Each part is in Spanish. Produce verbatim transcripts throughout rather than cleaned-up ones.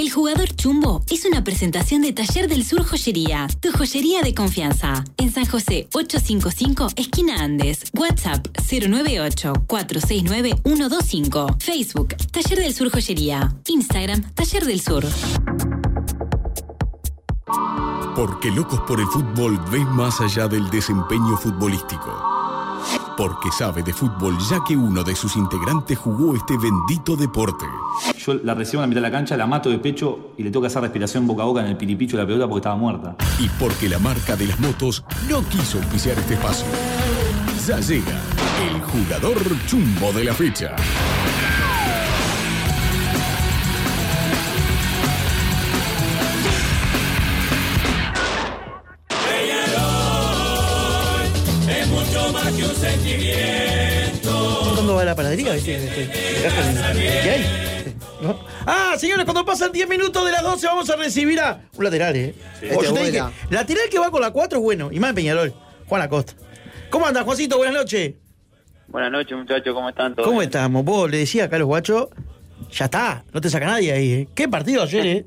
El Jugador Chumbo es una presentación de Taller del Sur Joyería, tu joyería de confianza. En San José ochocientos cincuenta y cinco, esquina Andes. WhatsApp cero nueve ocho, cuatro seis nueve, uno dos cinco. Facebook, Taller del Sur Joyería. Instagram, Taller del Sur. Porque Locos por el Fútbol ve más allá del desempeño futbolístico. Porque sabe de fútbol, ya que uno de sus integrantes jugó este bendito deporte. Yo la recibo en la mitad de la cancha, la mato de pecho y le toca hacer respiración boca a boca en el piripicho de la pelota porque estaba muerta. Y porque la marca de las motos no quiso auspiciar este espacio. Ya llega el jugador chumbo de la fecha. Que un sentimiento. ¿Cuándo va a la panadería? ¿Viste? ¿Qué hay? ¿No? Ah, señores, cuando pasan diez minutos de las doce vamos a recibir a un lateral, ¿eh? Sí, O yo este te dije, lateral que va con la cuatro es bueno, y más en Peñarol, Juan Acosta. ¿Cómo andas, Juancito? Buenas noches. Buenas noches, muchachos, ¿cómo están todos? ¿Cómo bien? Estamos? Vos le decía acá a los guachos, ya está, no te saca nadie ahí, ¿eh? ¿Qué partido ayer, eh?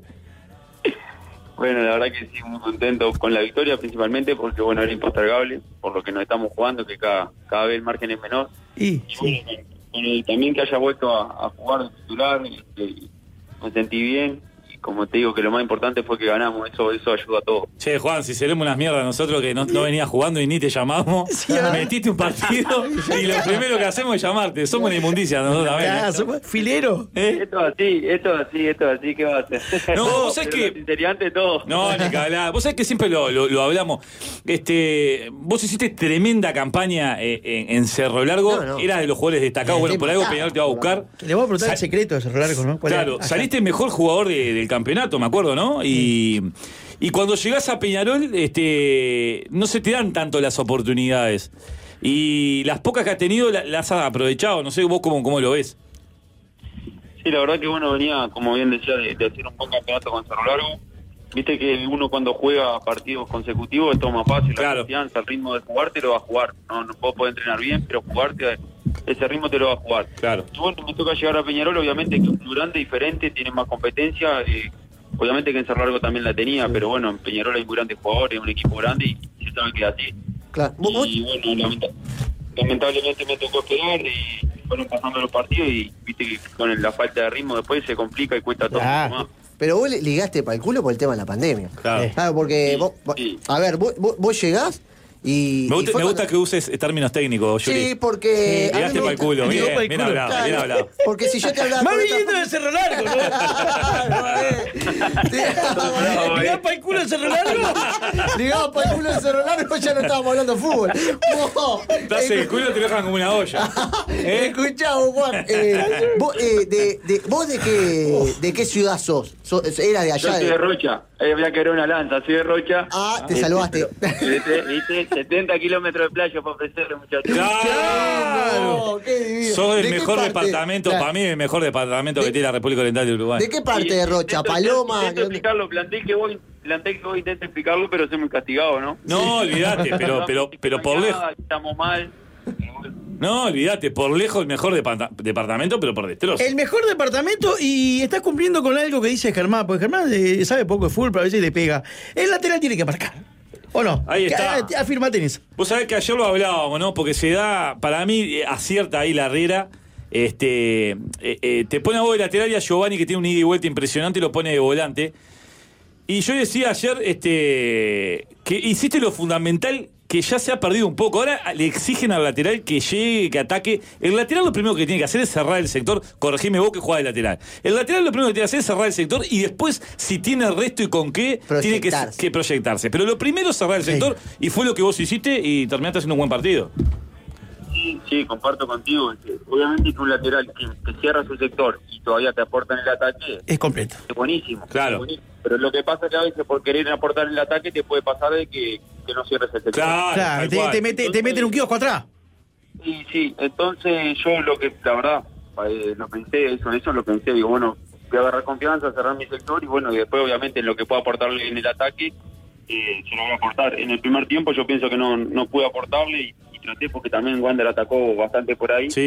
Bueno, la verdad que sí, muy contento con la victoria, principalmente porque, bueno, era impostergable, por lo que nos estamos jugando, que cada, cada vez el margen es menor. Y, y bueno, sí. También que haya vuelto a, a jugar de titular, este, me sentí bien. Y como te digo, que lo más importante fue que ganamos, eso eso ayuda a todo. Che, Juan, si seremos unas mierdas nosotros que no, no venías jugando y ni te llamamos, sí, metiste un partido y lo primero que hacemos es llamarte. Somos una inmundicia nosotros también. Ah, somos filero. ¿Eh? Esto es así, esto es así, esto es así, ¿qué va a hacer? No, vos sabés que... Sinceramente todo. No, ni que hablar. Vos sabés que siempre lo, lo, lo hablamos. Este, vos hiciste tremenda campaña eh, en, en Cerro Largo. No, no. Eras de los jugadores destacados. Bueno, por algo Peñarol te va a buscar. Le voy a preguntar Sal... el secreto de Cerro Largo, ¿no? Claro, saliste el mejor jugador de, del campeonato, me acuerdo, ¿no? Y, y cuando llegás a Peñarol, este, no se te dan tanto las oportunidades. Y las pocas que has tenido las has aprovechado. No sé vos cómo, cómo lo ves. Sí, la verdad que uno venía, como bien decía, de, de hacer un buen campeonato con Cerro Largo. Viste que uno cuando juega partidos consecutivos es todo más fácil, claro. La confianza, el ritmo de jugar te lo va a jugar. No, no vos podés entrenar bien, pero jugarte ese ritmo te lo va a jugar. Claro. Y bueno, me toca llegar a Peñarol, obviamente que es un club grande, diferente, tiene más competencia. Eh, obviamente que en Cerro Largo también la tenía, sí. Pero bueno, en Peñarol hay muy grandes jugadores, un equipo grande y se sabe que es así. Claro. Y bueno, lamenta, lamentablemente me tocó esperar y fueron pasando los partidos y viste que con la falta de ritmo después se complica y cuesta todo ah. más. Pero vos ligaste para el culo por el tema de la pandemia. Claro, claro porque sí, vos, sí. a ver, vos, vos, vos llegás y... Me gusta, y me gusta cuando... que uses términos técnicos, Yuri. Sí, porque... Sí, ligaste para el culo, bien, bien, bien hablado, claro. bien hablado. Porque si yo te hablaba... Más viniendo de Cerro Largo, ¿no? ¿Ligás para el culo de Cerro Largo? Ligás para el culo de Cerro Largo, ya no estábamos hablando de fútbol. Estás el culo te lo dejan como una olla. ¿Eh? Escuchá, vos, Juan. Eh, vos, eh, de, de, ¿Vos de qué, de qué ciudad sos? sos ¿Era de allá? Yo soy de, de Rocha. Eh, voy a querer una lanza, soy de Rocha. Ah, te salvaste. ¿Viste? ¿Viste? setenta kilómetros de playa para ofrecerle, muchachos. ¡Claro! Qué divino. Sos el ¿De mejor parte? departamento, Claro. para mí el mejor departamento ¿De, que tiene la República Oriental de Uruguay. ¿De qué parte Sí, de Rocha? intento, ¿Paloma? Intento explicarlo, planteé que voy, planteé que voy, intento explicarlo, pero soy muy castigado, ¿no? No, olvídate, pero, pero, pero por lejos. Estamos mal. No, olvídate, por lejos el mejor departa- departamento, pero por destrozo. El mejor departamento y estás cumpliendo con algo que dice Germán, porque Germán eh, sabe poco de fútbol, pero a veces le pega. El lateral tiene que marcar. ¿O no? Ahí está. Que, afirmate en eso. Vos sabés que ayer lo hablábamos, ¿no? Porque se da, para mí, acierta ahí la Herrera. Este, eh, eh, te pone a vos de lateral y a Giovanni, que tiene un ida y vuelta impresionante, y lo pone de volante. Y yo decía ayer este, que hiciste lo fundamental, que ya se ha perdido un poco. Ahora le exigen al lateral que llegue, que ataque. El lateral lo primero que tiene que hacer es cerrar el sector. Corregime vos que juega de lateral. El lateral lo primero que tiene que hacer es cerrar el sector y después, si tiene resto y con qué, tiene que, que proyectarse. Pero lo primero es cerrar el sector, sí. Y fue lo que vos hiciste y terminaste haciendo un buen partido. Sí, sí, comparto contigo. Obviamente que un lateral que, que cierra su sector y todavía te aporta en el ataque es completo. Es buenísimo. Claro. Es buenísimo. Pero lo que pasa es que a veces por querer aportar en el ataque te puede pasar de que, que no cierres el sector. Claro, claro te, te, mete, te meten un kiosco atrás. Sí, sí. Entonces yo lo que, la verdad, eh, lo pensé, eso, eso lo pensé. Digo, bueno, voy a agarrar confianza, cerrar mi sector y bueno, y después obviamente en lo que pueda aportarle en el ataque, eh, se lo voy a aportar. En el primer tiempo yo pienso que no, no pude aportarle y traté porque también Wander atacó bastante por ahí. Sí.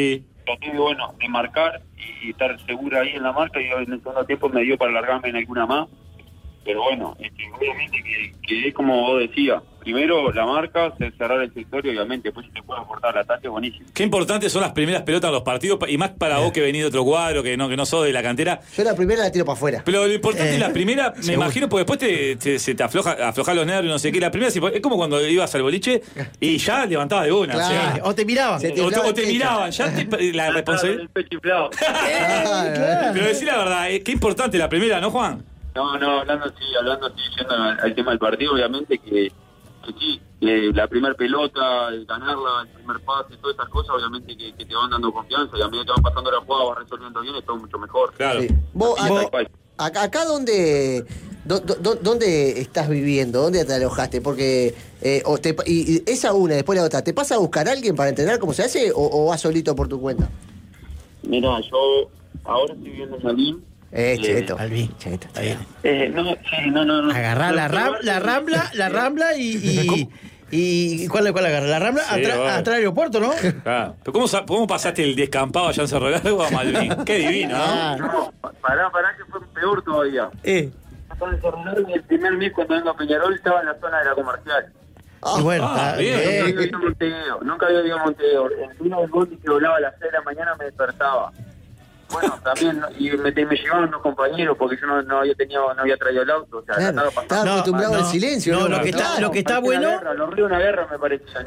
traté de, bueno, de marcar y, y estar segura ahí en la marca, y en el segundo tiempo me dio para alargarme en alguna más. Pero bueno, este, obviamente que, que es como vos decías, primero la marca, cerrar el sector y obviamente después si te puede aportar el ataque, buenísimo. Qué importantes son las primeras pelotas en los partidos, y más para vos que venís de otro cuadro, que no que no sos de la cantera. Yo la primera la tiro para afuera. Pero lo importante Eh, es la primera, me seguro. imagino, porque después te, te- se te afloja, afloja los nervios, no sé qué. La primera sí, es como cuando ibas al boliche y ya levantabas de una. Claro. O sea, Eh, o te miraban. Se te o te, inflaba o el te pecho. miraban, ya te, la responsabilidad. El pecho inflado. Ah, Pero decir la verdad, eh, qué importante la primera, ¿no, Juan? No, no, hablando así, hablando así, yendo al, al tema del partido, obviamente que, que sí, que la primera pelota, el ganarla, el primer pase, todas esas cosas, obviamente que, que te van dando confianza, y a medida que van pasando la jugada, vas resolviendo bien, es todo mucho mejor. Claro. sí. Vos, Y acá, tal cual. acá, acá donde, do- do- ¿dónde estás viviendo? ¿Dónde te alojaste? Porque eh, o te, y, y esa una, después la otra, ¿te pasa a buscar a alguien para entrenar cómo se hace o, o vas solito por tu cuenta? Mira, yo ahora estoy viviendo en Malín. Eh, Eh, cheto. Alvin. Cheto, está Está bien. bien. Eh, no, sí, no, no, no. Agarrá la, No, ram, no, la rambla, la rambla y. y, y ¿cuál, ¿Cuál agarra? La rambla Sí, atrás bueno. atrás del aeropuerto, ¿no? Claro. Pero ¿cómo, sa- ¿cómo pasaste el descampado allá en Cerro Largo a Malvin? Qué divino, ¿no? Ah, No, pará, pará, que fue peor todavía. eh. Estaba en Cerro Largo y el primer mes cuando vengo a Peñarol estaba en la zona de la comercial. Y bueno, ah, está bien. Nunca bien. había ido a Montevideo, nunca había ido a Montevideo. El vino del bondi que volaba a las seis de la mañana me despertaba. Bueno, también, y me, me llevaban unos compañeros porque yo no, no había tenido, no había traído el auto. O sea, Claro, estaba pasando. estaba No, acostumbrado no, al silencio. no, ¿no? lo que está- Claro. lo que está Parecía una bueno- guerra, los ríos de una guerra me parecían.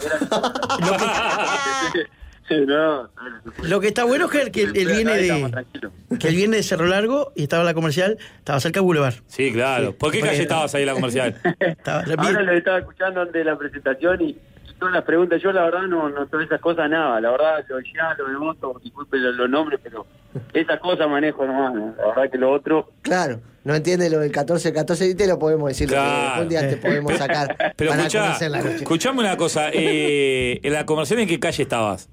Era... no, Lo que está bueno es que, que él, él viene Estamos de. tranquilos. Que él viene de Cerro Largo y estaba en la comercial, estaba cerca de Boulevard. Sí, claro. ¿Por qué calle Bueno. estabas ahí en la comercial? Estaba, Ahora lo estaba escuchando antes de la presentación y, y todas las preguntas. Yo, la verdad, no, no todas esas cosas nada. La verdad, lo ya, lo de voto, disculpe los, los nombres, pero esas cosas manejo nomás. ¿no? La verdad que lo otro. Claro, no entiende lo del catorce catorce y te lo podemos decir. lo que Claro. Un día te podemos sacar Pero para escuchá, conocer la noche. escuchame una cosa. Eh, ¿En la comercial en qué calle estabas?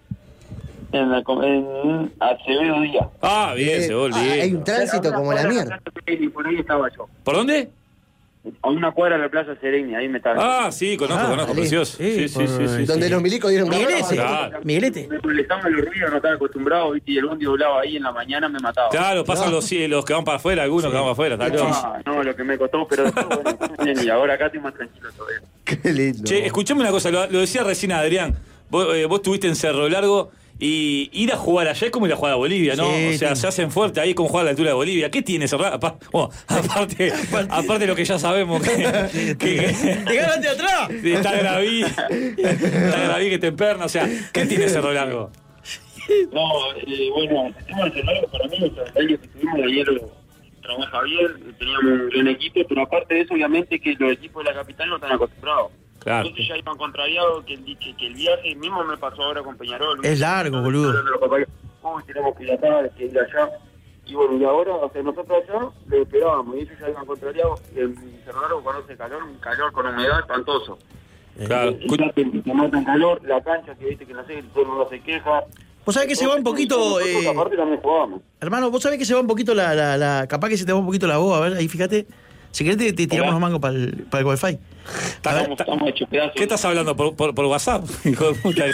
En, la, com- en Acevedo Díaz. Ah, bien, Eh, se volvió. ah, hay un tránsito A una como la cuadra de mierda. Plaza Sereni, por ahí estaba yo. ¿Por dónde? A una cuadra de la Plaza Sereni, ahí me estaba. Ah, sí, conozco, Ah, conozco, vale. precioso. Sí, Sí, sí, sí, sí. Donde sí. los milicos dieron Miguelete. Claro. Miguelete. Me molestaban los ruidos, no estaba acostumbrado, ¿viste? Y el bondi doblaba ahí en la mañana, me mataba. Claro, pasan los, sí, los que van para afuera, algunos que van para afuera. Está loco. Ah, no, lo que me costó, pero después, bueno, bien, y ahora acá estoy más tranquilo todavía. Qué lindo. Che, escuchame una cosa, lo, lo decía recién Adrián. Vos, eh, vos estuviste en Cerro Largo y ir a jugar allá es como ir a jugar a Bolivia, ¿no? Sí, o sea, sí. se hacen fuerte ahí como jugar a la altura de Bolivia. ¿Qué tiene Cerro Largo? Apa- bueno, aparte, aparte de lo que ya sabemos que, que- ¡Llegaron de atrás! está Graví, está Graví que te emperna, o sea, ¿qué tiene Cerro Largo? No, eh, bueno, el tema del Cerro para mí, o sea, el año que estuvimos de hielo trabaja bien, teníamos un gran equipo, pero aparte de eso, obviamente que los equipos de la capital no están acostumbrados. Claro. Entonces ya iban contrariados que el, que, que el viaje mismo me pasó ahora con Peñarol. Es largo, boludo. Hablando de los papás, uy, tenemos que ir acá, que ir allá. Y bueno, y ahora, o sea, nosotros allá le esperábamos, y ellos ya iban contrariados. En Cerro Largo conoce calor, un calor con humedad espantoso. Claro. Y ya te, te matan calor, la cancha que viste que no sé, todo el mundo se queja. Vos sabés que se va un poquito. Nosotros, eh, aparte también jugábamos. hermano, vos sabés que se va un poquito la, la, la. Capaz que se te va un poquito la voz, a ver, ahí fíjate. Si querés te, te tiramos Hola. los mangos para el, para el wifi. Está- Estamos, estamos hechos pedazos. ¿Qué estás hablando? ¿Por, por, por WhatsApp? Hijo de puta.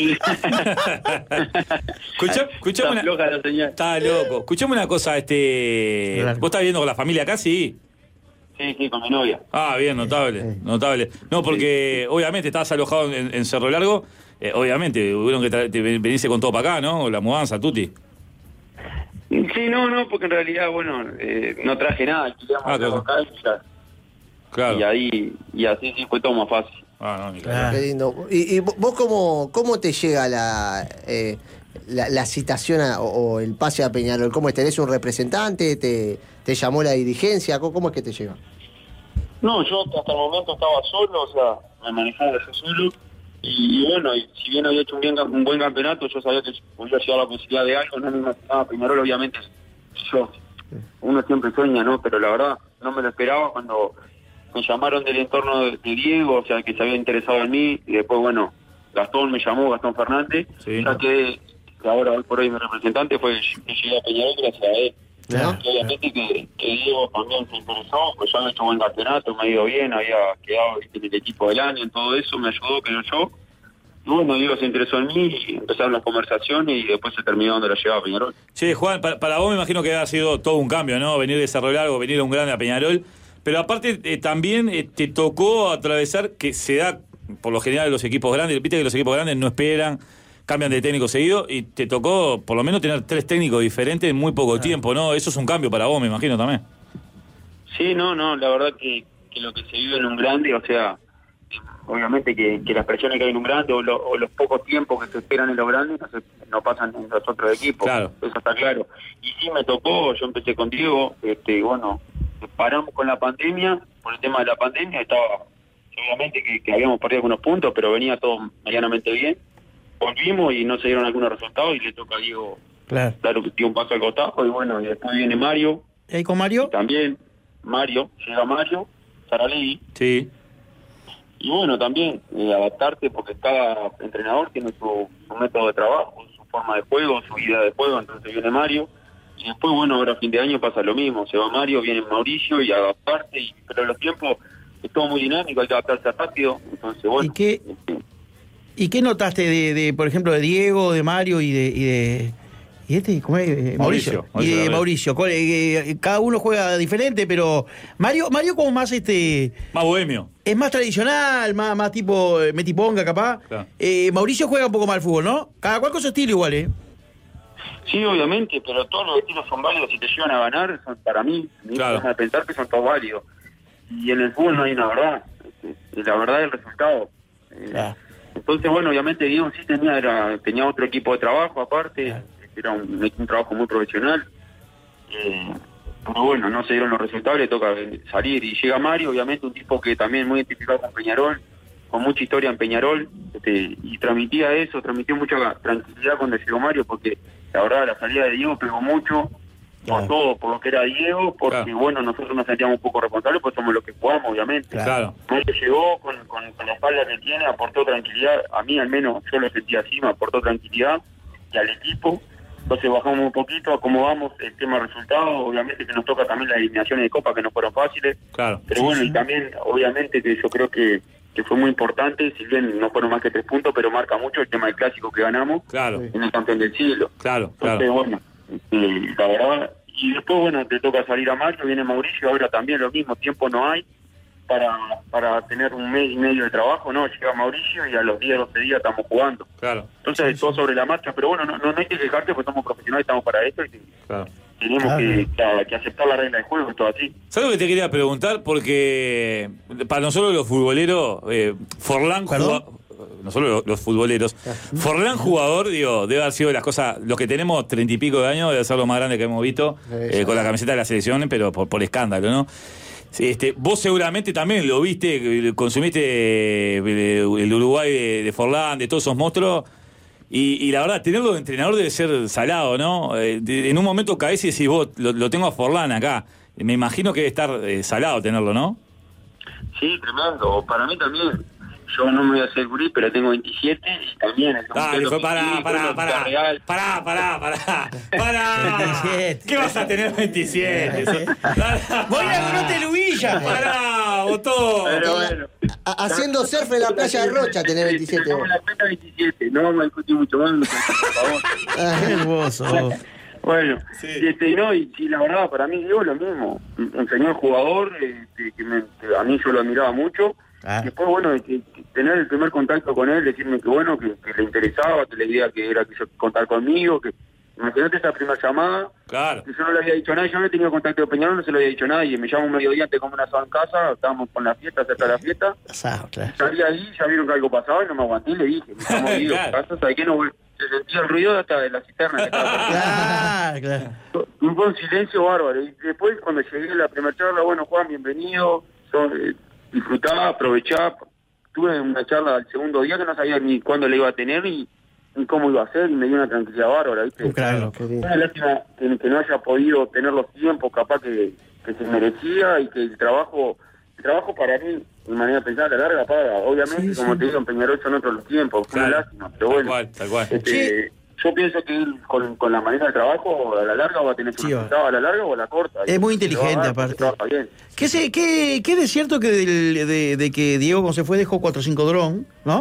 Escuchá- escuchame Está una... floja la señal. Está loco. Escuchame una cosa, este... Claro. ¿Vos estás viviendo con la familia acá? Sí. Sí, sí, con mi novia. Ah, bien, notable, notable. No, porque obviamente estabas alojado en, en Cerro Largo, eh, obviamente, hubieron que tra- te venirse con todo para acá, ¿no? La mudanza, tuti. Sí, no, no, porque en realidad, bueno, eh, no traje nada, alquilamos Ah, claro. acá y ya. Claro. Y ahí, y así sí fue todo más fácil. Ah, no, ni claro. Claro. Qué lindo. ¿Y, y vos cómo, cómo te llega la, eh, la, la citación a- o, o el pase a Peñarol? ¿Cómo es? ¿Tenés un representante? ¿Te, te llamó la dirigencia? ¿Cómo, cómo es que te llega? No, yo hasta el momento estaba solo, o sea, me manejaba yo solo. Y, y bueno, y si bien había hecho un, bien, un buen campeonato, yo sabía que podía llegar la posibilidad de algo, no me imaginaba Peñarol, obviamente, yo, uno siempre sueña, ¿no? Pero la verdad, no me lo esperaba cuando me llamaron del entorno de, de Diego, o sea, que se había interesado en mí, y después, bueno, Gastón me llamó, Gastón Fernández, Sí. ya que, que ahora hoy por hoy mi representante fue que llegué a Peñarol gracias a él. ¿No? Y obviamente que, que Diego también se interesó, pues ya había hecho buen campeonato, me ha ido bien, había quedado en el equipo del año, en todo eso, me ayudó, creo yo. y bueno, Diego se interesó en mí y empezaron las conversaciones y después se terminó donde la llevaba Peñarol. Che, Juan, para, para vos me imagino que ha sido todo un cambio, ¿no? Venir de Cerro Largo, venir a un grande a Peñarol, pero aparte eh, también eh, te tocó atravesar que se da, por lo general, los equipos grandes, viste que los equipos grandes no esperan, cambian de técnico seguido, y te tocó por lo menos tener tres técnicos diferentes en muy poco tiempo, ¿no? Eso es un cambio para vos, me imagino también. Sí, no, no, la verdad que, que lo que se vive en un grande, o sea, obviamente que, que las presiones que hay en un grande o, lo, o los pocos tiempos que se esperan en los grandes no, se, no pasan en los otros equipos, claro. Eso está claro. Y sí me tocó, yo empecé con Diego, este, bueno, paramos con la pandemia, por el tema de la pandemia, estaba, obviamente que, que habíamos perdido algunos puntos, pero venía todo medianamente bien. Volvimos y no se dieron algunos resultados y le toca a Diego, claro, claro que dio un paso al costado y bueno, y después viene Mario. ¿Y ahí con Mario? También, Mario, llega Mario, Saralegui. Sí. Y bueno, también eh, adaptarte porque cada entrenador tiene su, su método de trabajo, su forma de juego, su idea de juego, entonces viene Mario. Y después, bueno, ahora a fin de año pasa lo mismo, se va Mario, viene Mauricio y adaptarse, y, pero los tiempos es todo muy dinámico, hay que adaptarse rápido, entonces bueno. ¿Y qué, este, ¿y qué notaste de, de, por ejemplo, de Diego, de Mario y de... Y de... ¿Y este? ¿Cómo es? Eh, Mauricio. Mauricio. Y de Mauricio. Mauricio. Eh, cada uno juega diferente, pero Mario Mario como más este... Más bohemio. Es más tradicional, más, más tipo eh, metiponga, capaz. Claro. Eh, Mauricio juega un poco más al fútbol, ¿no? Cada cual con su estilo igual, ¿eh? Sí, obviamente, pero todos los estilos son válidos si te llevan a ganar, son para mí, mi Claro. forma de pensar que son todos válidos. Y en el fútbol no hay una verdad, este, la verdad es el resultado. Eh, Claro. Entonces, bueno, obviamente Diego sí tenía era, tenía otro equipo de trabajo aparte, Claro. era un, un trabajo muy profesional. Eh, pero bueno, no se dieron los resultados, le toca salir. Y llega Mario, obviamente un tipo que también muy identificado con Peñarol, con mucha historia en Peñarol, este, y transmitía eso, transmitió mucha tranquilidad cuando llegó Mario, porque la verdad la salida de Diego pegó mucho, Claro. por todo, por lo que era Diego, porque Claro. bueno, nosotros nos sentíamos un poco responsables, pues somos los que jugamos, obviamente. Claro. Mario llegó con, con, con la espalda que tiene, aportó tranquilidad, a mí al menos yo lo sentí así, me aportó tranquilidad, y al equipo. Entonces bajamos un poquito, acomodamos el tema resultados, obviamente que nos toca también las eliminaciones de Copa que no fueron fáciles, Claro. pero bueno, y también obviamente que yo creo que, que fue muy importante, si bien no fueron más que tres puntos, pero marca mucho el tema del clásico que ganamos Claro. en el campeón del siglo. Claro, Entonces claro. bueno, este, la verdad, y después bueno, te toca salir a Mario, viene Mauricio, ahora también lo mismo, tiempo no hay para para tener un mes y medio de trabajo, no, llega Mauricio y a los diez, doce días estamos jugando. Claro. Entonces, todo sobre la marcha, pero bueno, no, no, no hay que quejarte porque somos profesionales, estamos para esto y Claro. tenemos Claro. que, que, que aceptar la regla de juego y todo así. ¿Sabes lo que te quería preguntar? Porque para nosotros los futboleros, eh, Forlán ¿Perdón? juga- nosotros los, los futboleros, Forlán jugador, digo, debe haber sido las cosas, los que tenemos treinta y pico de años, debe ser lo más grande que hemos visto, eh, con la camiseta de la selección, pero por, por escándalo, ¿no? Este, vos seguramente también lo viste, consumiste el Uruguay de, de Forlán, de todos esos monstruos, y, y la verdad, tenerlo de entrenador debe ser salado, ¿no? Eh, de, en un momento caes y decís, vos, lo, lo tengo a Forlán acá. Me imagino que debe estar eh, salado tenerlo, ¿no? Sí, tremendo. Para mí también. Yo no me voy a hacer gurí, pero tengo veintisiete y también... el Dale, comité fue lo pará, pintí, pará, fue pará, Real. pará, pará, pará, pará. veintisiete. ¿Qué vas a tener veintisiete? Voy a Grote Lubilla. Pará, botón. Pero bueno. A- haciendo surf en la playa de Rocha tenés veintisiete Tenemos vos. la cuenta veintisiete, no vamos a discutir mucho más, por favor. Qué hermoso. Bueno, Sí. y este, no, y, y la verdad, para mí Diego lo mismo. Un un señor jugador, este, que, me, que a mí yo lo admiraba mucho. Ah. Después, bueno, que, que tener el primer contacto con él, decirme que bueno, que, que le interesaba, que la idea que era que yo contar conmigo, que imagínate esa primera llamada, Claro. que yo no le había dicho nada, yo no he tenido contacto de Peñarol, no se lo había dicho a nadie, me llamo un mediodía, te como una asado en casa, estábamos con la fiesta, cerca de la fiesta, Asado, claro. salí ahí, ya vieron que algo pasaba y no me aguanté y le dije, me llamo Diego, Claro. casa, ¿sabes qué? No, voy- se sentía el ruido hasta de la cisterna que estaba. Claro, claro. Hubo un silencio bárbaro. Y después, cuando llegué a la primera charla, bueno, Juan, bienvenido. Yo, eh, disfrutaba, aprovechaba. Tuve una charla el segundo día que no sabía ni cuándo la iba a tener ni, ni cómo iba a ser. Y me dio una tranquilidad bárbara, ¿viste? Claro. Una lástima que, que no haya podido tener los tiempos capaz que, que se merecía y que el trabajo, el trabajo para mí, de manera de pensar, a la larga paga. Obviamente, Sí, como sí. te digo, en Peñarol son otros los tiempos. Fue una Claro. lástima, pero Tal bueno. cual, tal cual. Este, yo pienso que él con, con la manera de trabajo a la larga va a tener su Sí, va. resultado a la larga o a la corta. Es muy Y lo va a inteligente, dar porque aparte. trabaja bien. ¿Qué, se, qué, qué de cierto que del- de, de que Diego cuando se fue dejó cuatro o cinco dron, ¿no?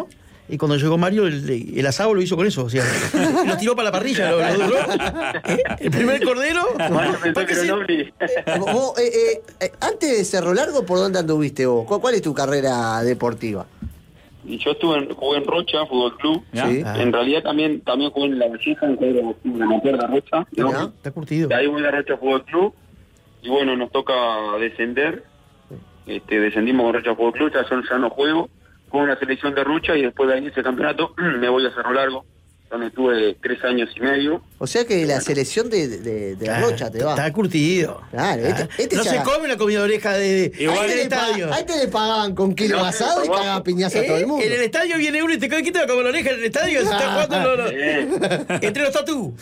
Y cuando llegó Mario, el, el asado lo hizo con eso. O sea, lo tiró para la parrilla. Lo, lo, lo, ¿eh? El primer cordero. Mario pensó que era un ovni. Vos, eh, eh, antes de Cerro Largo, ¿por dónde anduviste vos? ¿Cuál, cuál es tu carrera deportiva? Y yo estuve en, jugué en Rocha, Fútbol Club. Sí. Ah. En realidad también también jugué en La Valleja, en cuadro de amateur de Rocha. Mirá. Está curtido. De ahí voy a Rocha Fútbol Club. Y bueno, nos toca descender. Este, descendimos con Rocha Fútbol Club, ya, yo ya no juego. Juego en la selección de Rocha y después de ahí ese campeonato me voy a Cerro Largo, donde estuve tres años y medio. O sea que la selección de, de, de la Claro, Rocha te va. Está curtido. Claro, este, este no ya- se come la comida de oreja de, de Igual ahí en el Ahí te, estadio. pa- ahí te le pagaban con kilo No, asado y no, cagaba piñaza a ¿Eh? todo el mundo. En el estadio viene uno y te cae quita como la oreja en el estadio. Se está jugando lo- lo- Eh, entre los tatú.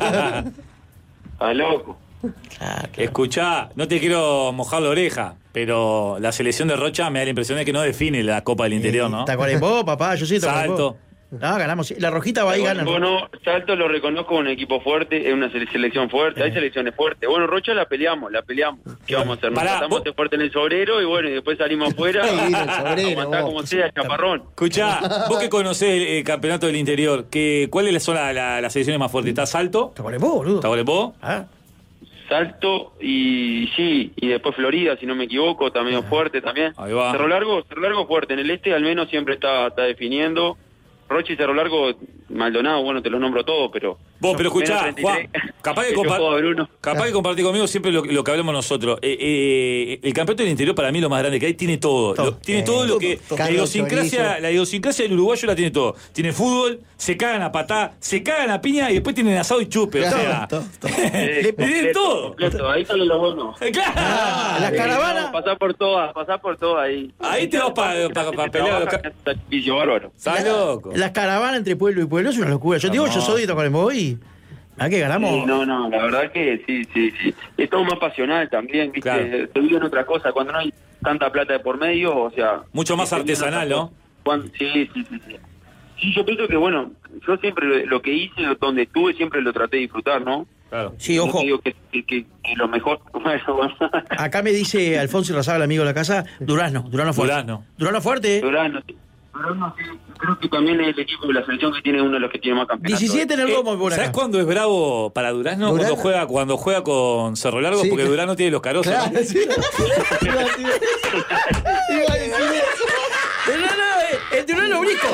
a loco. Escuchá, no te quiero mojar la oreja, pero la selección de Rocha me da la impresión de que no define la Copa del Interior, ¿no? Tacuarembó, papá, yo sí Tacuarembó. Salto. No, ganamos. La rojita va ahí, gana. Bueno, Salto lo reconozco un equipo fuerte, es una sele- selección fuerte, hay selecciones fuertes. Bueno, Rocha la peleamos, la peleamos. ¿Qué vamos a hacer? Nos Pará, tratamos vos- de fuerte en el sobrero y bueno, y después salimos afuera. Ahí vino el sobrero, Aguantá vos. como sea, chaparrón. Escuchá, vos que conocés el, el campeonato del interior, que, ¿cuáles son la- la- las selecciones más fuertes? ¿Está Salto? Tacuarembó, boludo. ¿Tacuarembó? Ah, Salto y sí, y después Florida, si no me equivoco, también fuerte también. Ahí va. Cerro Largo, Cerro Largo fuerte, en el este al menos siempre está, está definiendo. Rocha y Cerro Largo, Maldonado, bueno, te lo nombro todo, pero... Vos, pero escuchá, menos treinta y tres. Juan, capaz que, Que yo compa- juego a Bruno. capaz que compartís conmigo siempre lo, lo que hablamos nosotros. Eh, eh, el campeonato del interior para mí lo más grande que hay, tiene todo. Todo. Lo- tiene Eh, todo lo todo, que... todo. La Carlos idiosincrasia, Chorizo. la idiosincrasia del uruguayo la tiene todo. Tiene fútbol, se cagan a patá, se cagan a piña y después tienen asado y chupe. O sea, todo, todo. Eh, le tienen completo, todo. completo, ahí sale lo bueno. Eh, ¡Claro! Ah, las Eh, caravanas. no, pasá por todas, pasá por todas ahí. Ahí te vas pa- pa- pa pelear los ca- Sacrificio bárbaro. ¿Estás loco? Las caravanas entre pueblo y pueblo es una locura. Yo digo, yo soy de Tacuarembó y. ¿A que ganamos? Sí, no, no, la verdad que sí, sí, sí. Es todo más pasional también, ¿viste? Claro. Se vive en otra cosa, cuando no hay tanta plata de por medio, o sea... Mucho más se vive en otra artesanal, ¿no? cosa. Cuando- sí, sí, sí, sí. Sí, yo pienso que, bueno, yo siempre lo, lo que hice, donde estuve, siempre lo traté de disfrutar, ¿no? Claro. Sí, No ojo. te digo que, que, que- que lo mejor... Bueno, bueno. Acá me dice Alfonso Irrazaba, el amigo de la casa, Durazno. Durazno fuerte. Durazno. Durazno fuerte. Durano, sí. Durano, sí. Creo que también es el equipo de la selección que tiene uno de los que tiene más campeonatos. diecisiete en el Eh, lomo por ¿Sabes acá. cuándo es bravo para Durazno? Durazno. Cuando juega cuando juega con Cerro Largo, Sí, porque claro. Durazno tiene los carozos. Claro, ¿no? sí. Iba a decir eso. Iba a decir eso. Durazno, eh, el Durazno brisco.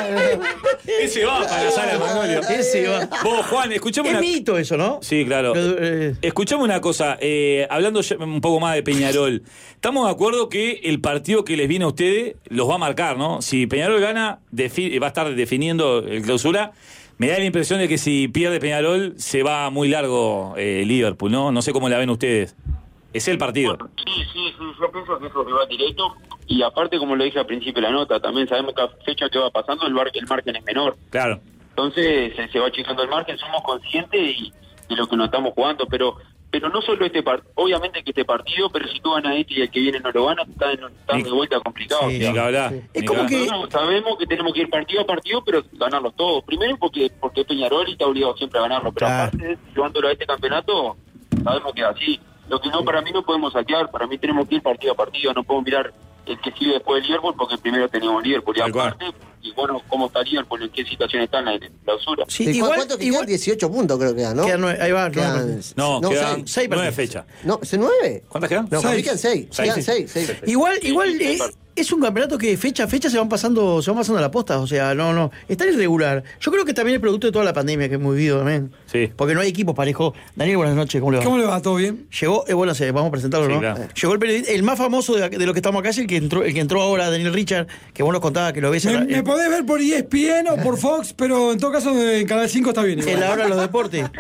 Ese va para la sala de Magnolio. Ese va. Vos, Juan, escuchame Es una... mito eso, ¿no? Sí, claro. Pero, eh, Escuchame una cosa, eh, hablando ya un poco más de Peñarol, estamos de acuerdo que el partido que les viene a ustedes los va a marcar, ¿no? Si Peñarol gana, defi- va a estar definiendo el clausura. Me da la impresión de que si pierde Peñarol se va muy largo eh, Liverpool, ¿no? No sé cómo la ven ustedes. Es el partido. Sí, sí, sí, yo pienso que eso que va directo. Y aparte, como lo dije al principio de la nota, también sabemos que a fecha que va pasando el, bar- el margen es menor. Claro. Entonces se, se va achicando el margen, somos conscientes y, de lo que nos estamos jugando, pero pero no solo este partido, obviamente que este partido, pero si tú ganas este y el que viene no lo gana, están, están Ni- de vuelta complicado. Sí, o sea, Ni que hablar. Es ni como que hablar. que- nosotros sabemos que tenemos que ir partido a partido, pero ganarlos todos. Primero porque porque Peñarol y está obligado siempre a ganarlo, pero Claro. aparte, llevándolo a este campeonato, sabemos que es así. Lo que no, para mí no podemos saquear, para mí tenemos que ir partido a partido, no podemos mirar el que sigue después del Liverpool, porque primero teníamos Liverpool y Tal cual. aparte, y bueno, cómo está Liverpool, en qué situación está en la clausura. sí, ¿Y cu- igual, ¿Cuánto que igual quedan? dieciocho puntos creo que quedan, ¿no? quedan nueve, ahí va, Quedan- nueve. No, no, quedan seis. seis nueve partidos. fechas. No, ¿es nueve? ¿Cuántas quedan? No, para mí quedan seis. Seis, Quedan sí. seis, seis. Igual, igual sí, es, sí. es un campeonato que fecha a fecha se van pasando, se van pasando a la posta, o sea, no, no, está irregular. Yo creo que también es producto de toda la pandemia que hemos vivido también. Sí. Porque no hay equipos parejos. Daniel, buenas noches, ¿cómo le va? ¿Cómo le va? ¿Todo bien? Llegó, eh, bueno, se- vamos a presentarlo, Sí, ¿no? claro. Llegó el periodista, el más famoso de, de los que estamos acá es el que entró, el que entró ahora, Daniel Richard, que vos nos contabas que lo ves en Me, la, me en- podés ver por E S P N o por Fox, pero en todo caso en Canal cinco está bien. igual. en la hora de los deportes.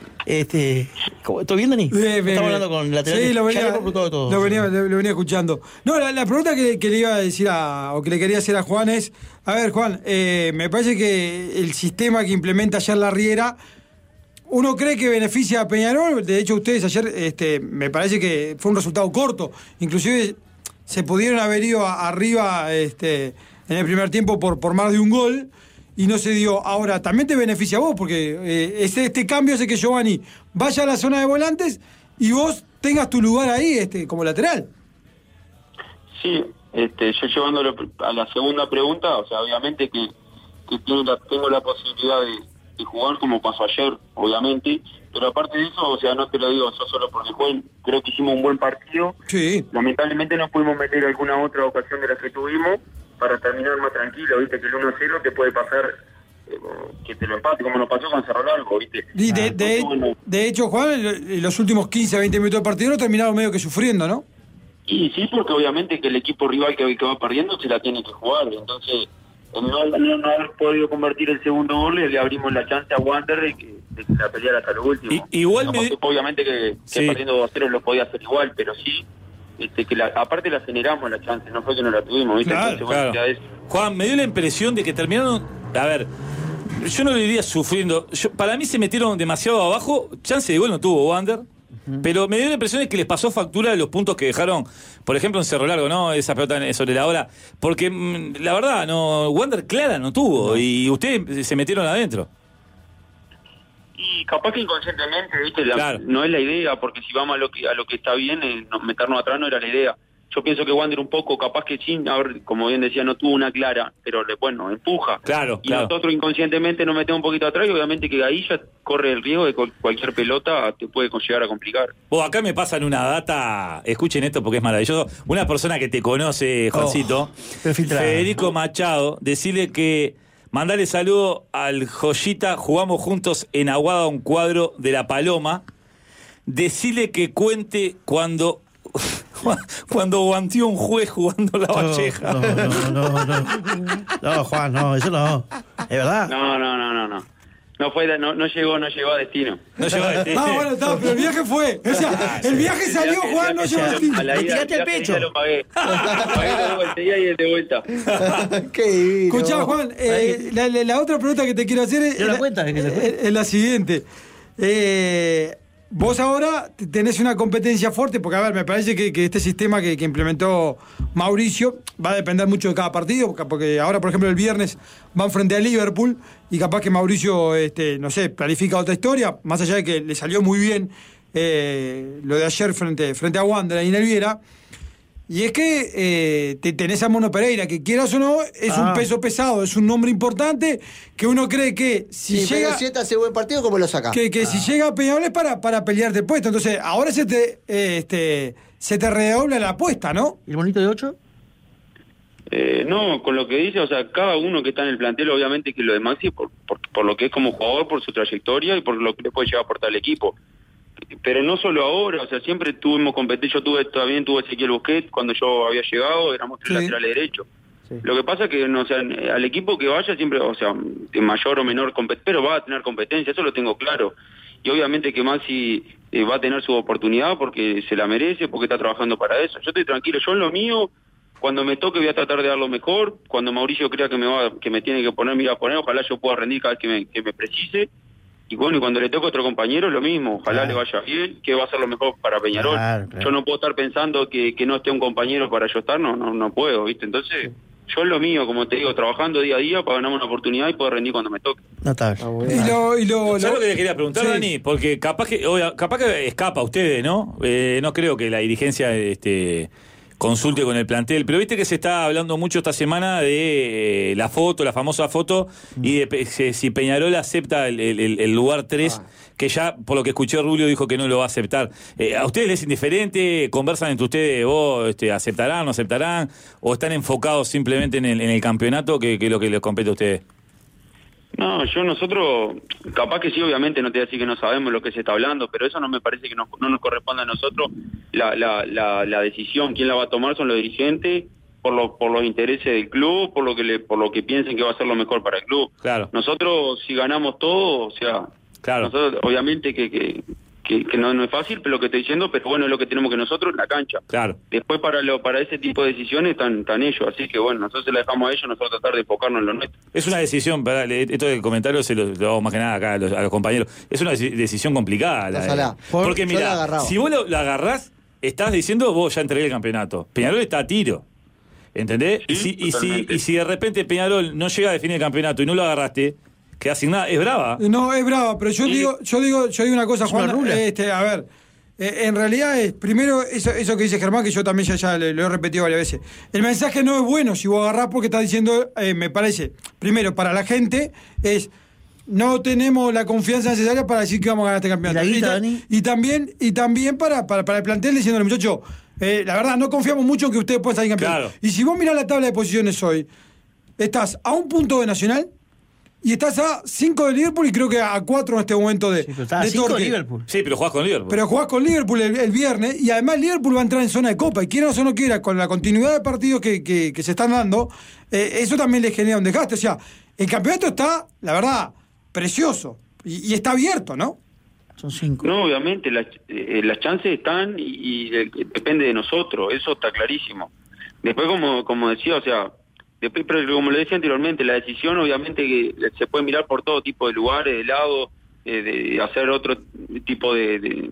Este, ¿cómo- ¿Todo bien, Dani? Bien, bien, Estamos bien. hablando con la Sí, lo venía, ya le hemos preguntado todo. lo venía, lo, lo venía escuchando. No, la, la pregunta que, que le iba a decir a, o que le quería hacer a Juan es, a ver, Juan, eh, me parece que el sistema que implementa ayer la Riera, uno cree que beneficia a Peñarol. De hecho, ustedes ayer, este, me parece que fue un resultado corto. Inclusive se pudieron haber ido a- arriba este, en el primer tiempo por, por más de un gol y no se dio. Ahora, también te beneficia a vos, porque eh, este, este cambio hace que Giovanni vaya a la zona de volantes y vos tengas tu lugar ahí este, como lateral. Sí, este, yo llevándolo a la segunda pregunta, o sea, obviamente que, que tiene la, tengo la posibilidad de, de jugar como pasó ayer, obviamente, pero aparte de eso, o sea, no te lo digo yo solo porque jugué, creo que hicimos un buen partido. Sí. Lamentablemente no pudimos meter alguna otra ocasión de las que tuvimos para terminar más tranquilo, viste, que el uno cero te puede pasar eh, que te lo empate, como nos pasó con Cerro Largo, viste. Y de, de, bueno, de hecho, Juan, en los últimos quince, veinte minutos del partido lo terminaron medio que sufriendo, ¿no? Y sí, porque obviamente que el equipo rival que, que va perdiendo se la tiene que jugar, entonces no, no, no haber podido convertir el segundo gol, le abrimos la chance a Wander de que, de que la peleara hasta lo último. Y, igual no, me... Obviamente que, que sí. perdiendo dos a cero lo podía hacer igual, pero sí, este, que la, aparte la generamos la chance, no fue que no la tuvimos, ¿viste? Claro, Entonces, bueno, claro. ya es... Juan, me dio la impresión de que terminaron... A ver, yo no lo diría sufriendo. Yo, para mí se metieron demasiado abajo. Chance de gol no tuvo Wander. Pero me dio la impresión de que les pasó factura de los puntos que dejaron, por ejemplo, en Cerro Largo, ¿no? Esa pelota sobre la hora. Porque, mmm, la verdad, no Wander clara no tuvo. No. Y ustedes se metieron adentro. Y capaz que inconscientemente, ¿viste? La, claro. No es la idea, porque si vamos a lo que a lo que está bien, eh, no, meternos atrás no era la idea. Yo pienso que Wander un poco, capaz que sí, a ver, como bien decía, no tuvo una clara, pero bueno, empuja. Claro, y claro. nosotros inconscientemente nos metemos un poquito atrás y obviamente que ahí ya corre el riesgo de que cualquier pelota te puede llegar a complicar. Vos, acá me pasan una data, escuchen esto porque es maravilloso. Una persona que te conoce, Juancito, oh, Federico Machado, decirle que mandale saludo al Joyita, jugamos juntos en Aguada un cuadro de La Paloma. Decirle que cuente cuando... cuando guanteó un juez jugando la Valleja. No, no, no, no, no. No, Juan, no, eso no. ¿Es verdad? No, no, no, no, no. No fue, no, no llegó, no llegó a destino. No llegó a destino. Ah, bueno, está, pero el viaje fue. O sea, el viaje salió, Juan, no llegó a destino. A la Le ida, tiraste al la pecho. ida lo pagué. Pagué de vuelta, ida y de vuelta. Qué divino. Escuchá, Juan, eh, la, la, la otra pregunta que te quiero hacer es, ¿Te la la, cuenta? ¿Que se fue? es, es la siguiente. Eh, vos ahora tenés una competencia fuerte, porque a ver, me parece que, que este sistema que, que implementó Mauricio va a depender mucho de cada partido, porque ahora, por ejemplo, el viernes van frente a Liverpool y capaz que Mauricio, este, no sé, planifica otra historia, más allá de que le salió muy bien eh, lo de ayer frente, frente a Wander y Nelviera. Y es que eh, te tenés a Mono Pereira, que quieras o no, es ah. un peso pesado, es un nombre importante, que uno cree que si sí, llega... pero si este hace buen partido, ¿cómo lo saca? Que, que ah. si llega a Peñarol es para, para pelearte el puesto. Entonces, ahora se te eh, este se te redobla la apuesta, ¿no? ¿Y el bonito de ocho? Eh, no, con lo que dice, o sea, cada uno que está en el plantel, obviamente que lo de Maxi, por, por, por lo que es como jugador, por su trayectoria y por lo que le puede llevar a aportar al equipo. Pero no solo ahora, o sea, siempre tuvimos competencia. Yo tuve, también tuve Ezequiel Busquets cuando yo había llegado, éramos tres sí. laterales derechos. Sí. Lo que pasa es que, no, o sea, al equipo que vaya siempre, o sea, de mayor o menor competencia, pero va a tener competencia, eso lo tengo claro. Y obviamente que Maxi eh, va a tener su oportunidad porque se la merece, porque está trabajando para eso. Yo estoy tranquilo, yo en lo mío, cuando me toque voy a tratar de dar lo mejor, cuando Mauricio crea que me va, que me tiene que poner, me va a poner, ojalá yo pueda rendir cada vez que me, que me precise. Y bueno, y cuando le toque a otro compañero, lo mismo. Ojalá claro. le vaya bien, que va a ser lo mejor para Peñarol. Claro, claro. Yo no puedo estar pensando que, que no esté un compañero para yo estar, no no, no puedo, ¿viste? Entonces, sí. yo en lo mío, como te digo, trabajando día a día para ganarme una oportunidad y poder rendir cuando me toque. Notable. Y lo, y lo, ¿Sabes lo que le quería preguntar, sí. Dani? Porque capaz que obvio, capaz que escapa a ustedes, ¿no? Eh, no creo que la dirigencia... este consulte con el plantel, pero viste que se está hablando mucho esta semana de eh, la foto, la famosa foto, mm. y de si, si Peñarol acepta el, el, el lugar tres, ah. que ya, por lo que escuché, Rubio dijo que no lo va a aceptar. Eh, ¿A ustedes les es indiferente? ¿Conversan entre ustedes? ¿Vos este, aceptarán, no aceptarán? ¿O están enfocados simplemente en el, en el campeonato, que, que es lo que les compete a ustedes? No, yo nosotros, capaz que sí, obviamente no te voy a decir que no sabemos lo que se está hablando, pero eso no me parece que no, no nos corresponde a nosotros. La, la, la, la decisión, quién la va a tomar son los dirigentes, por, lo, por los intereses del club, por lo que le, por lo que piensen que va a ser lo mejor para el club. Claro. Nosotros, si ganamos todo, o sea, claro. nosotros, obviamente que... que Que, que no, no es fácil, pero lo que estoy diciendo, pero bueno, es lo que tenemos que nosotros en la cancha. Claro. Después para lo para ese tipo de decisiones están, están ellos, así que bueno, nosotros se la dejamos a ellos, nosotros tratar de enfocarnos en lo nuestro. Es una decisión, esto del comentario se lo, lo hago más que nada acá a los, a los compañeros, es una decisión complicada. La, la, porque mira, si vos lo, la agarrás, estás diciendo vos ya entregué el campeonato. Peñarol está a tiro. ¿Entendés? Sí, y, si, y, si, y si de repente Peñarol no llega a definir el campeonato y no lo agarraste, queda asignada, es brava. No, es brava, pero yo sí. digo, yo digo, yo digo una cosa, Juan, este, a ver, eh, en realidad es, primero, eso, eso que dice Germán, que yo también ya, ya lo he repetido varias veces. El mensaje no es bueno si vos agarrás porque estás diciendo, eh, me parece, primero, para la gente, es... No tenemos la confianza necesaria para decir que vamos a ganar este campeonato. ¿Y, y, ta- y también, y también para, para, para el plantel diciéndole, muchachos, eh, la verdad, no confiamos mucho en que ustedes puedan salir campeones. Claro. Y si vos mirás la tabla de posiciones hoy, estás a un punto de Nacional y estás a cinco de Liverpool y creo que a cuatro en este momento de, Sí, pero está a de cinco de Torque. Liverpool. Sí, pero jugás con Liverpool. Pero jugás con Liverpool el, el viernes y además Liverpool va a entrar en zona de Copa y quiera o no quiera, con la continuidad de partidos que, que, que se están dando, eh, eso también le genera un desgaste. O sea, el campeonato está, la verdad, precioso y, y está abierto, ¿no? Son cinco. No, obviamente, las, eh, las chances están y, y de- depende de nosotros, eso está clarísimo. Después, como como decía, o sea, después, pero como le decía anteriormente, la decisión obviamente que se puede mirar por todo tipo de lugares, de lado, eh, de hacer otro tipo de, de,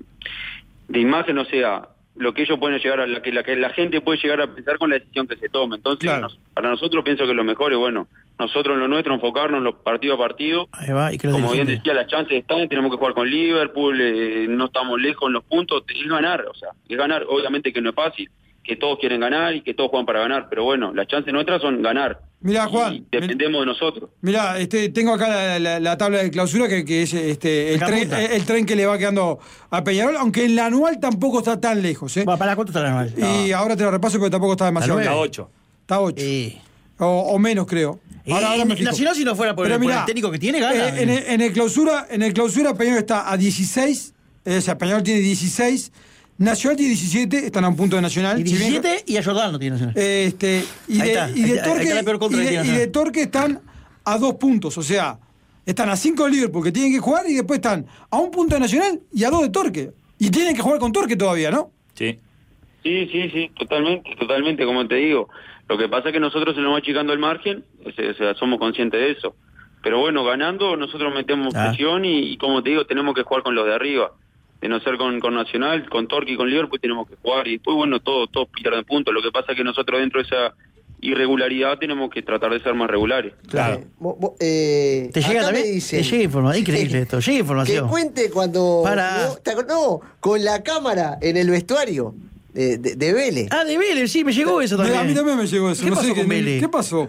de imagen, o sea, lo que ellos pueden llegar a, la que la que la gente puede llegar a pensar con la decisión que se tome. Entonces, Claro. nos- para nosotros pienso que lo mejor es, bueno, nosotros en lo nuestro, enfocarnos en los partido a partido. Ahí va, y que lo Como bien dirigentes. decía, las chances están, tenemos que jugar con Liverpool, eh, no estamos lejos en los puntos, es ganar, o sea, es ganar, obviamente que no es fácil, que todos quieren ganar y que todos juegan para ganar, pero bueno, las chances nuestras son ganar. Mirá, Y Juan, dependemos de nosotros. Mirá, este, tengo acá la, la- la tabla de clausura que, que es este el Acá tren, apunta. el, el tren que le va quedando a Peñarol, aunque en la anual tampoco está tan lejos, ¿eh? Va, ¿para cuánto está la anual? Y ahora te lo repaso, pero tampoco está demasiado nueve. A lejos. ocho. Está ocho. Eh, O, o menos, creo. Ahora, eh, ahora me fijo. Nacional, si no fuera por, Pero el, por mirá, el técnico que tiene, gana. eh, en, el, en el clausura, en el clausura Peñarol está a dieciséis, eh, o sea, Peñarol tiene dieciséis, Nacional tiene diecisiete, están a un punto de Nacional. y si bien- diecisiete y a Jordán no tiene Nacional. Eh, Este, y, Ahí de, está, y de ahí está, ahí Torque, está la peor contra y que de- tiene y de Nacional. Torque están a dos puntos, o sea, están a cinco de Liverpool que tienen que jugar y después están a un punto de Nacional y a dos de Torque. Y tienen que jugar con Torque todavía, ¿no? Sí. Sí, sí, sí, totalmente, totalmente, como te digo. Lo que pasa es que nosotros se nos va achicando el margen, o sea, o sea, somos conscientes de eso. Pero bueno, ganando, nosotros metemos Ah. presión y, y como te digo, tenemos que jugar con los de arriba. De no ser con, con Nacional, con Torque y con Liverpool tenemos que jugar. Y después, bueno, todos todo pierden puntos. Lo que pasa es que nosotros dentro de esa irregularidad tenemos que tratar de ser más regulares. Claro. Eh, vo- vo- eh, ¿Te llega acá me también? dicen- Te llega información. Increíble esto. Llega Que información. cuente cuando... Para. No, ¿te acor- no, con la cámara en el vestuario de, de, de Vélez. Ah, de Vélez, sí, me llegó eso también. A mí también me llegó eso. ¿Qué no pasó sé con qué, Vélez? ¿Qué pasó?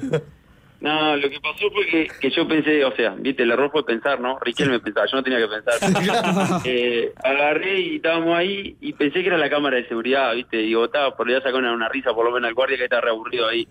No, lo que pasó fue que, que yo pensé, o sea, viste, el error fue pensar, ¿no? Riquelme pensaba, yo no tenía que pensar. eh, agarré y estábamos ahí y pensé que era la cámara de seguridad, viste, y botaba, por allá sacó una, una risa por lo menos al guardia que está reaburrido ahí.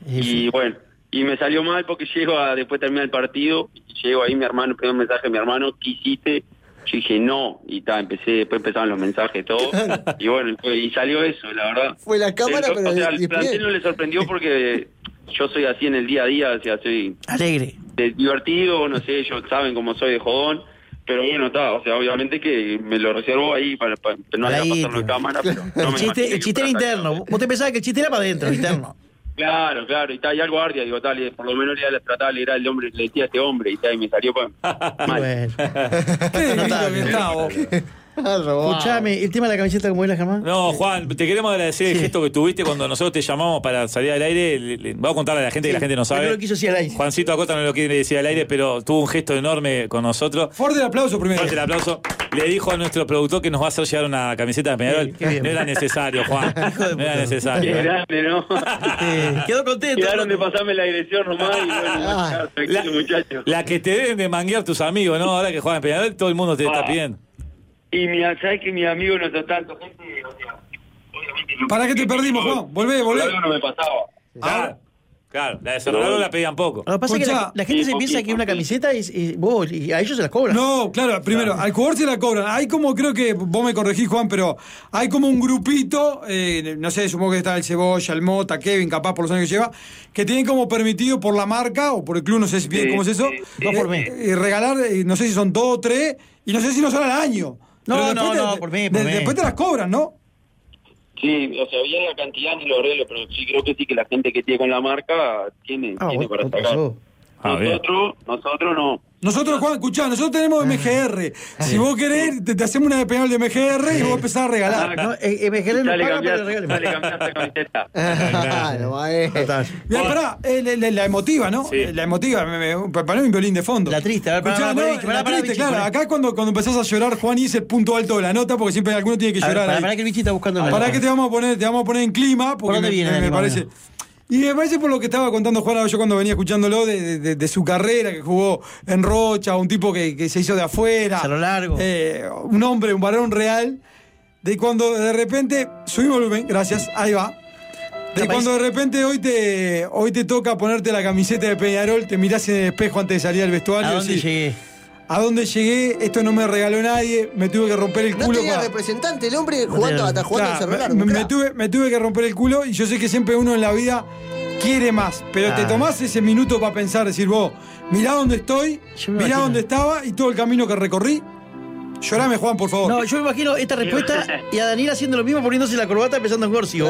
Y bueno, y me salió mal porque llego a, después termina el partido, y llego ahí mi hermano, el primer mensaje de mi hermano, ¿qué hiciste? Yo dije, no, y ta, empecé, después empezaban los mensajes, todo, y bueno, y fue- y salió eso, la verdad. Fue la cámara, El- pero o sea, de- al de plantel pie. no le sorprendió porque yo soy así en el día a día, o sea, soy Alegre. de- divertido, no sé, ellos saben cómo soy de jodón, pero bueno, está, o sea, obviamente que me lo reservo ahí para, para no Para haya ahí, pasarlo en tío. cámara, pero no El me chiste, imaginé el que chiste era fuera interno. tan- Vos te pensabas que el chiste era para adentro, interno. Claro, claro, y está ahí al guardia, digo, tal, y por lo menos le trataba de alegrar el hombre, le decía a este hombre, y, tal, y me salió pues, mal. Bueno. Qué Notable. lindo que está, vos. Escuchame, el tema de la camiseta, ¿cómo era, Germán? No, Juan, te queremos agradecer el Sí. gesto que tuviste cuando nosotros te llamamos para salir al aire. Le- le- Vamos a contarle a la gente que la gente no Pero sabe. no lo quiso decir al aire. Juancito Acosta no lo quiere decir al aire, pero tuvo un gesto enorme con nosotros. Fuerte el aplauso primero. Fuerte el aplauso. Le dijo a nuestro productor que nos va a hacer llegar una camiseta de Peñarol. Qué bien. No era necesario, Juan. No era Qué necesario. grande, ¿no? Eh, quedó contento. Quedaron de pasarme la dirección nomás y bueno, Ah. ya, tranquilo, muchachos. La que te deben de manguear tus amigos, ¿no? Ahora que juegan en Peñarol, todo el mundo te está Ah. pidiendo. Y mi, sabes que mi amigo no está tanto gente, o sea, obviamente no- ¿Para qué te perdimos, Juan? Volvé, volvé. Algo no me pasaba. Claro, claro. La de Cerrado la pedían poco. Lo que pasa es que la, Escuchá. la gente Sí, se piensa poquito, que una sí. camiseta es, es- vos, y a ellos se las cobran. No, claro, primero, al jugador se la cobran. Hay como, creo que, vos me corregís, Juan, pero hay como un grupito, eh, no sé, supongo que está el Cebolla, el Mota, Kevin, capaz por los años que lleva, que tienen como permitido por la marca o por el club, no sé si bien Sí, cómo es eso, sí, sí. Dos por mes. eh, regalar, eh, no sé si son dos o tres, y no sé si no son al año. No, Pero no, después no, te- por mes, por de- mes. Después te las cobran, ¿no? Sí, o sea, bien la cantidad ni lo arreglo, pero sí creo que sí que la gente que tiene con la marca tiene, Ah, tiene bueno, para ¿qué sacar. pasó? Ah, bien. Nosotros, nosotros no. Nosotros, Juan, escuchá, nosotros tenemos M G R. Si vos querés, te, te hacemos una de penal de M G R y vos empezás a regalar. No, eh, M G R no Dale, paga, cambiar, pero regale. dale, cambiar esta camiseta. Claro, maestro. Bien, pará, eh, la, la- la emotiva, ¿no? Sí. La emotiva, me, me, para mí un violín de fondo. La triste, a ver, pará, Escuchá, pará, no, Vichy, pará, la pará, triste, Vichy, claro. pará. Acá cuando, cuando empezás a llorar, Juan, y es el punto alto de la nota, porque siempre alguno tiene que A ver, llorar pará, ahí. pará que el bichi está buscando la Pará nota. que te vamos a poner, te vamos a poner en clima, porque dónde me, viene, me- me Dani, parece. Y me parece por lo que estaba contando Juan yo cuando venía escuchándolo de, de- de- de su carrera, que jugó en Rocha, un tipo que, que se hizo de afuera. Cerro Largo. Eh, un hombre, un varón real. De cuando de repente. Subimos volumen, gracias, ahí va. De Capaz- cuando de repente hoy te, hoy te toca ponerte la camiseta de Peñarol, te mirás en el espejo antes de salir al vestuario. ¿A y dónde decís, llegué? ¿a dónde llegué? Esto no me regaló nadie, me tuve que romper el No culo. tenía para- representante el hombre jugando, hasta jugando en Claro, Cerro Largo. me, me claro. tuve, me tuve que romper el culo y yo sé que siempre uno en la vida quiere más, pero te Ah. tomás ese minuto para pensar, decir vos, mirá dónde estoy, Yo me mirá imagino. dónde estaba y todo el camino que recorrí. Llorame, Juan, por favor. No, yo me imagino esta respuesta y a Daniel haciendo lo mismo, poniéndose la corbata pensando en Gorcio.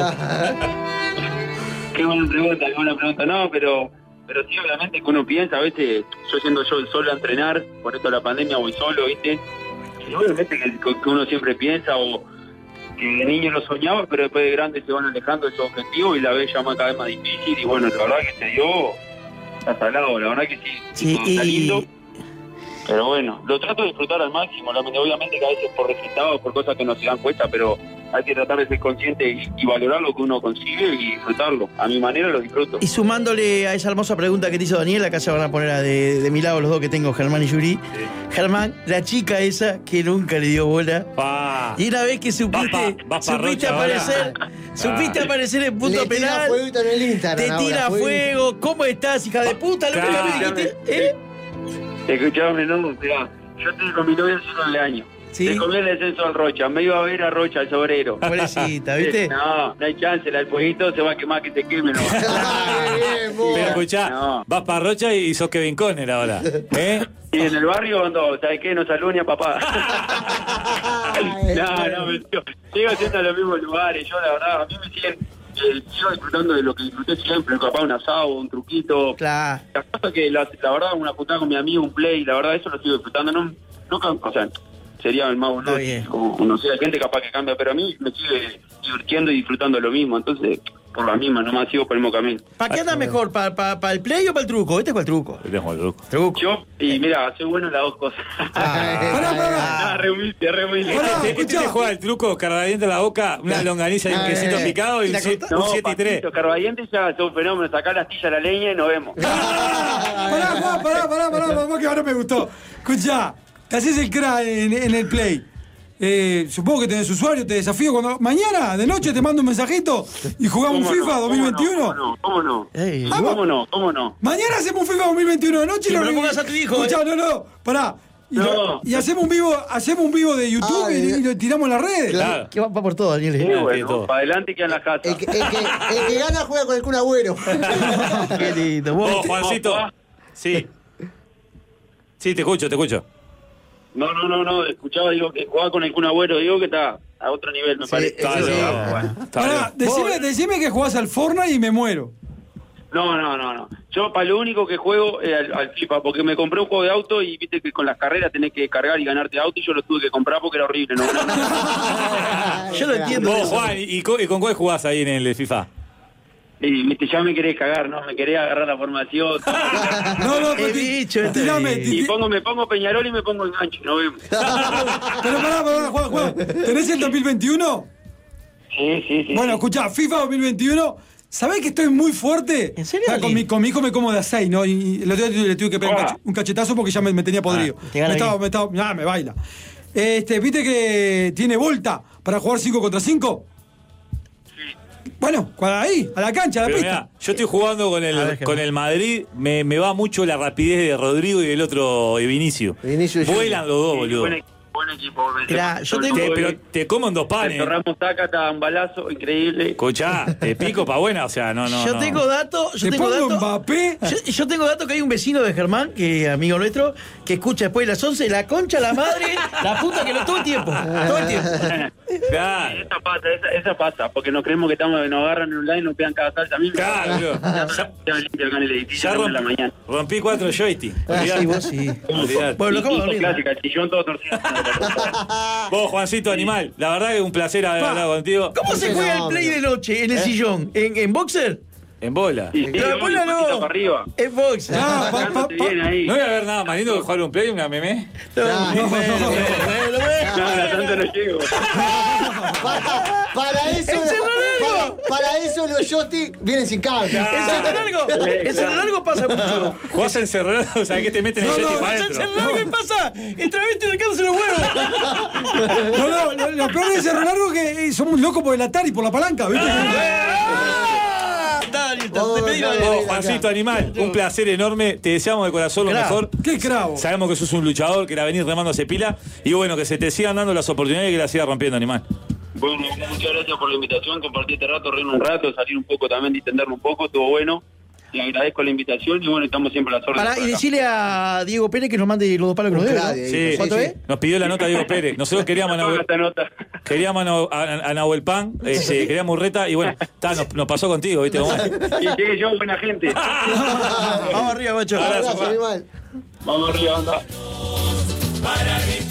Qué buena pregunta, qué buena pregunta. No, pero pero sí, obviamente que uno piensa, a veces, yo siendo yo el solo a entrenar, por esto de la pandemia voy solo, ¿viste? Y obviamente que, que uno siempre piensa o que de niño lo soñaba, pero después de grande se van alejando de esos objetivos y la ves ya más, cada vez más difícil. Y bueno, la verdad que se dio, está salado, la verdad que sí, Sí, está y- lindo. Pero bueno, lo trato de disfrutar al máximo, la- obviamente que a veces por resultados, por cosas que no se dan cuenta, pero hay que tratar de ser consciente y, y valorar lo que uno consigue y disfrutarlo. A mi manera lo disfruto. Y sumándole a esa hermosa pregunta que te hizo Daniel, acá se van a poner a de, de mi lado los dos que tengo, Germán y Yuri. Germán, la chica esa que nunca le dio bola. Pa. Y una vez que supiste, Vas pa- vas pa supiste Rocha aparecer, ahora. supiste Ah. aparecer en punto Le tira penal, fueguito en el Instagram te ahora, tira fueguito. fuego. ¿Cómo estás, hija de puta? Lo único que me Claro. dijiste, ¿eh? Escuchame, no, mirá, yo estoy con mi novia hace nueve años. Sí. Le comí el descenso al Rocha, me iba a ver a Rocha, al sobrero. Pobrecita, ¿viste? No, no hay chance, el fueguito se va a quemar que se queme. No. Ay, bien, muy Pero bien. escuchá, No. vas para Rocha y sos Kevin Conner ahora. ¿Eh? Y en el barrio, ando, ¿sabes qué? No saludo ni a papá. Ay, no, no, me sigo, sigo haciendo los mismos lugares. Yo, la verdad, a mí me siguen, eh, sigo disfrutando de lo que disfruté siempre. Capaz un asado, un truquito. Claro. La cosa que, la, la verdad, una putada con mi amigo, un play, la verdad, eso lo sigo disfrutando. No, nunca, o sea, sería el más Está boludo. bien. O, no sé, hay gente capaz que cambia, pero a mí me sigue divirtiendo y disfrutando lo mismo. Entonces, por la misma, nomás sigo por el mismo camino. ¿Para qué andas mejor? ¿Para pa, pa el play o para el truco? Este es para el truco. Te dejo el truco. Truco. Yo, y mira, soy bueno en las dos cosas. Ay, Pará, ay, pará. Ah, re humilde, re humilde. Pará, Este, este escuchá. te juega el truco, cargadiente en la boca, una longaniza y un Ah, quesito eh. picado y ¿Y la un siete- cortás? un No, siete y tres. Patito, Carbadiente ya es un fenómeno. Sacá la astilla a la leña y nos vemos. Pará, Juan, pará, pará, pará, pará, que ahora me gustó. Escuchá, te haces el crack en, en el play. Eh, supongo que tenés usuario, te desafío cuando. Mañana de noche te mando un mensajito y jugamos un ¿Cómo FIFA no? dos mil veintiuno. ¿Cómo no? ¿Cómo no? Ey. ¿Cómo no? ¿Cómo no? Mañana hacemos un FIFA dos mil veintiuno de noche y Que lo me lo re- pongas a tu hijo, Escuchá, eh. no, no, pará. Y, No. lo- y hacemos un vivo, hacemos un vivo de YouTube Ay, y, Dios. y lo tiramos en las redes. Claro. Que va, va por todo, Daniel. Sí, ¿eh? bueno, todo. para adelante quedan las casas. El que, el, que, el que gana juega con el Kun Agüero. Qué lindo. Vos, Vos, Juancito. Sí. Sí, te escucho, te escucho. No, no, no, no. Escuchaba, digo, que jugaba con el Kun Agüero. Digo que está a otro nivel, me Sí, parece. sí, Está sí. bien, Bueno. bueno, está Pará, bien. decime, decime que jugás al Fortnite y me muero. No, no, no, no. Yo para lo único que juego es al, al FIFA, porque me compré un juego de auto y viste que con las carreras tenés que cargar y ganarte auto y yo lo tuve que comprar porque era horrible. ¿No? yo lo entiendo. Vos, eso. Juan, ¿y, con, y con cuál jugás ahí en el FIFA? Y viste, ya me querés cagar, ¿no? Me querés agarrar la formación. No, no, He pero ti- dicho, este tirame, es. ti- Y ti- pongo, me pongo Peñarol y me pongo enganche, nos vemos. Pero pará, pará, Juan, Juan. ¿Tenés el dos mil veintiuno? Sí, sí, sí. Bueno, sí. escuchá, FIFA dos mil veintiuno. ¿Sabés que estoy muy fuerte? ¿En serio, O sea, con, Dani? mi, con mi hijo me como de a seis, ¿no? Y, y el otro día le tuve que pegar un Ah. cach- un cachetazo porque ya me, me tenía podrido. te gana me estaba, bien. me estaba, ah, me baila. Este, ¿viste que tiene Volta para jugar cinco contra cinco? Bueno, cuadra ahí, a la cancha, a la Pero pista. mirá, yo estoy jugando con A ver, el, Germán. con el Madrid, me, me va mucho la rapidez de Rodrigo y del otro de Vinicio. Vinicio Vuelan los dos, Sí, boludo. buen, equi- buen equipo. Mirá, yo Te- tengo- pero te como en dos panes. Sergio Ramos saca, está un balazo increíble. Escuchá, te pico pa' buena, o sea, no, no. yo no. tengo dato, yo Te tengo pongo dato. Mbappé. Yo, yo tengo dato que hay un vecino de Germán, que amigo nuestro, que escucha después de las once, la concha, la madre, la puta que lo todo el tiempo. Todo el tiempo. Claro. Esa pasa, esa, esa pasa, porque nos creemos que estamos, nos agarran en un line y nos pegan cada salsa. A mí me Claro, bro. ya limpio acá en el edificio Ya a las romp- de la mañana. rompí cuatro joysticks. Ah, sí, Olvidate. vos sí. Olvidate. Bueno, lo acabo de Hizo dormir. clásica, el sillón todo torcido. Vos, Juancito Animal, la verdad que es un placer haber hablado contigo. ¿Cómo se juega el play de noche en el sillón? ¿En, en boxer? En bola. Sí, sí, No, un bola poquito no. para arriba. En boxer. Ah, pa- pa- Sacándote pa- bien ahí. No voy a ver nada más lindo que jugar un play, una meme. No, Ah, bueno, bueno, bueno, bueno. No, a tanto no llego. Para, para eso. ¡El cerro largo! Para, para eso los joysticks vienen sin cable. ¿El cerro largo? ¿El cerro largo pasa mucho? Jugás en cerrado, o sea, que te meten el No, joystick no, para ¿El adentro. cerro largo qué pasa? El travesti sacándose los huevos. No, no, lo, lo peor de Cerro Largo es que eh, somos locos por el Atari, por la palanca, ¿viste? ¡Ah! Dale, te Oh, pedí la no, de- Vos, Juancito Animal, un placer enorme. Te deseamos de corazón lo Claro. mejor. ¡Qué cravo! Sabemos que sos un luchador, que la venís remándose pila. Y bueno, que se te sigan dando las oportunidades y que la sigas rompiendo, Animal. Bueno, muchas gracias por la invitación, compartí este rato, reír un rato, salir un poco también, distenderlo un poco, estuvo bueno. Le agradezco la invitación y bueno, estamos siempre a las órdenes. Pará, por y acá. decirle a Diego Pérez que nos mande los dos palos que nos debe, ¿no? Claro, Sí. ¿Cuánto es? Nos pidió la nota Diego Pérez. Nosotros queríamos a Ponga Nahuel, esta nota. queríamos a Nahuel- a- a Nahuel Pan, este, queríamos Urreta y bueno, ta, nos, nos pasó contigo, ¿viste? Como- Y llegue yo, buena gente. Vamos arriba, macho. Abrazo, animal. Vamos arriba, anda. Para vivir.